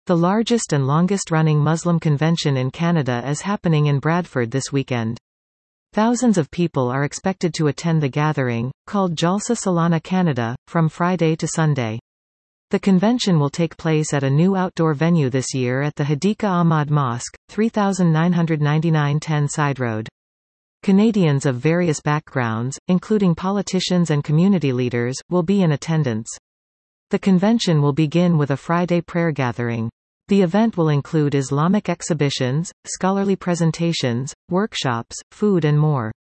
The largest and longest-running Muslim convention in Canada is happening in Bradford this weekend. Thousands of people are expected to attend the gathering, called Jalsa Salana Canada, from Friday to Sunday. The convention will take place at a new outdoor venue this year at the Hadika Ahmad Mosque, 3999 10 Side Road. Canadians of various backgrounds, including politicians and community leaders, will be in attendance. The convention will begin with a Friday prayer gathering. The event will include Islamic exhibitions, scholarly presentations, workshops, food and more.